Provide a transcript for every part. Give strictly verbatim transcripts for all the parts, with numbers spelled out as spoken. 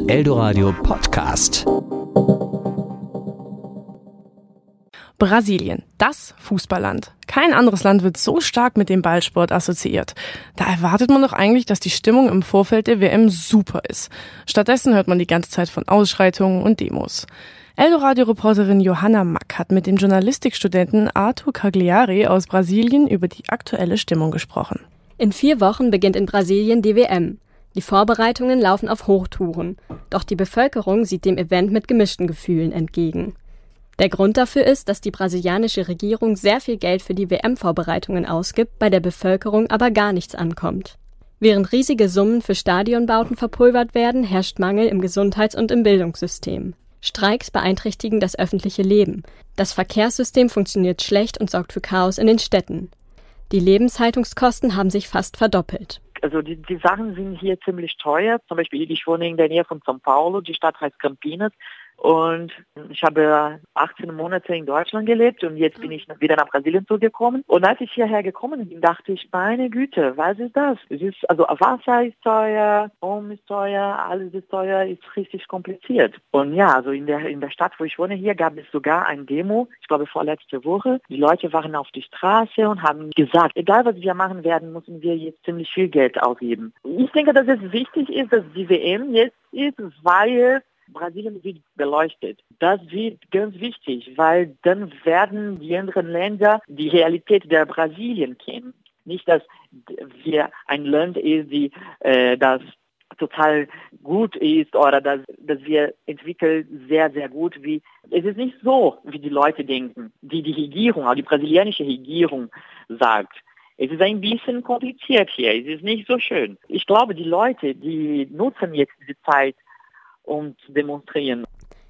Eldoradio Podcast. Brasilien, das Fußballland. Kein anderes Land wird so stark mit dem Ballsport assoziiert. Da erwartet man doch eigentlich, dass die Stimmung im Vorfeld der W M super ist. Stattdessen hört man die ganze Zeit von Ausschreitungen und Demos. Eldoradio-Reporterin Johanna Mack hat mit dem Journalistikstudenten Arthur Cagliari aus Brasilien über die aktuelle Stimmung gesprochen. In vier Wochen beginnt in Brasilien die W M. Die Vorbereitungen laufen auf Hochtouren. Doch die Bevölkerung sieht dem Event mit gemischten Gefühlen entgegen. Der Grund dafür ist, dass die brasilianische Regierung sehr viel Geld für die W M-Vorbereitungen ausgibt, bei der Bevölkerung aber gar nichts ankommt. Während riesige Summen für Stadionbauten verpulvert werden, herrscht Mangel im Gesundheits- und im Bildungssystem. Streiks beeinträchtigen das öffentliche Leben. Das Verkehrssystem funktioniert schlecht und sorgt für Chaos in den Städten. Die Lebenshaltungskosten haben sich fast verdoppelt. Also die, die Sachen sind hier ziemlich teuer. Zum Beispiel, ich wohne in der Nähe von São Paulo, die Stadt heißt Campinas. Und ich habe achtzehn Monate in Deutschland gelebt und jetzt bin ich wieder nach Brasilien zurückgekommen. Und als ich hierher gekommen bin, dachte ich, meine Güte, was ist das? Es ist, also Wasser ist teuer, Strom ist teuer, alles ist teuer, ist richtig kompliziert. Und ja, also in der in der Stadt, wo ich wohne, hier gab es sogar ein Demo, ich glaube vorletzte Woche. Die Leute waren auf die Straße und haben gesagt, egal was wir machen werden, müssen wir jetzt ziemlich viel Geld ausgeben. Ich denke, dass es wichtig ist, dass die W M jetzt ist, weil Brasilien wird beleuchtet. Das wird ganz wichtig, weil dann werden die anderen Länder die Realität der Brasilien kennen. Nicht, dass wir ein Land ist, die äh, das total gut ist oder dass, dass wir entwickeln sehr, sehr gut. Wie es ist nicht so, wie die Leute denken, wie die Regierung, auch die brasilianische Regierung sagt. Es ist ein bisschen kompliziert hier. Es ist nicht so schön. Ich glaube, die Leute, die nutzen jetzt diese Zeit, und demonstrieren.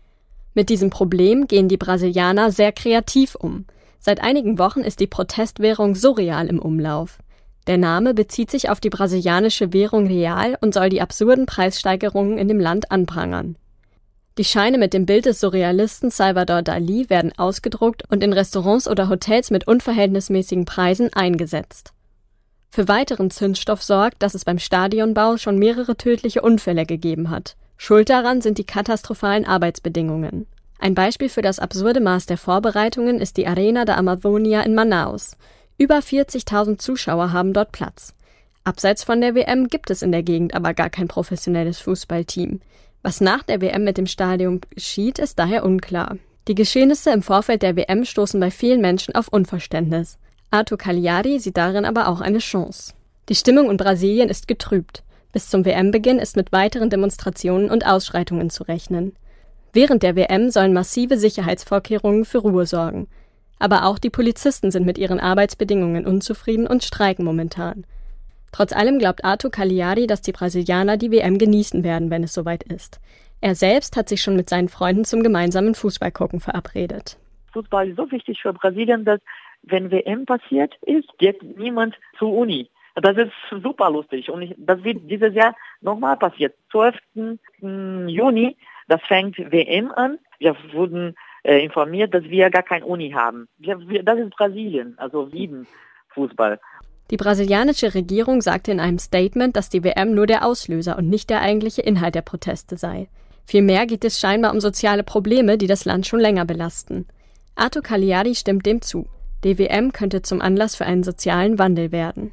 Mit diesem Problem gehen die Brasilianer sehr kreativ um. Seit einigen Wochen ist die Protestwährung Surreal im Umlauf. Der Name bezieht sich auf die brasilianische Währung Real und soll die absurden Preissteigerungen in dem Land anprangern. Die Scheine mit dem Bild des Surrealisten Salvador Dalí werden ausgedruckt und in Restaurants oder Hotels mit unverhältnismäßigen Preisen eingesetzt. Für weiteren Zündstoff sorgt, dass es beim Stadionbau schon mehrere tödliche Unfälle gegeben hat. Schuld daran sind die katastrophalen Arbeitsbedingungen. Ein Beispiel für das absurde Maß der Vorbereitungen ist die Arena da Amazônia in Manaus. Über vierzigtausend Zuschauer haben dort Platz. Abseits von der W M gibt es in der Gegend aber gar kein professionelles Fußballteam. Was nach der W M mit dem Stadion geschieht, ist daher unklar. Die Geschehnisse im Vorfeld der W M stoßen bei vielen Menschen auf Unverständnis. Arthur Cagliari sieht darin aber auch eine Chance. Die Stimmung in Brasilien ist getrübt. Bis zum W M-Beginn ist mit weiteren Demonstrationen und Ausschreitungen zu rechnen. Während der W M sollen massive Sicherheitsvorkehrungen für Ruhe sorgen. Aber auch die Polizisten sind mit ihren Arbeitsbedingungen unzufrieden und streiken momentan. Trotz allem glaubt Arthur Cagliari, dass die Brasilianer die W M genießen werden, wenn es soweit ist. Er selbst hat sich schon mit seinen Freunden zum gemeinsamen Fußballgucken verabredet. Fußball ist so wichtig für Brasilien, dass wenn W M passiert ist, geht niemand zur Uni. Das ist super lustig und das wird dieses Jahr nochmal passiert. zwölften Juni, das fängt W M an. Wir wurden äh, informiert, dass wir gar keine Uni haben. Wir, wir, das ist Brasilien, also lieben Fußball. Die brasilianische Regierung sagte in einem Statement, dass die W M nur der Auslöser und nicht der eigentliche Inhalt der Proteste sei. Vielmehr geht es scheinbar um soziale Probleme, die das Land schon länger belasten. Arthur Cagliari stimmt dem zu. Die W M könnte zum Anlass für einen sozialen Wandel werden.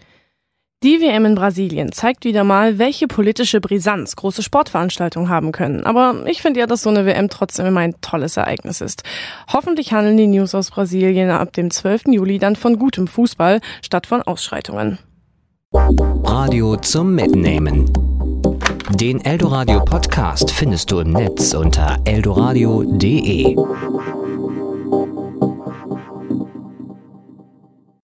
Die W M in Brasilien zeigt wieder mal, welche politische Brisanz große Sportveranstaltungen haben können. Aber ich finde ja, dass so eine W M trotzdem immer ein tolles Ereignis ist. Hoffentlich handeln die News aus Brasilien ab dem zwölften Juli dann von gutem Fußball statt von Ausschreitungen. Radio zum Mitnehmen. Den Eldoradio Podcast findest du im Netz unter eldoradio punkt de.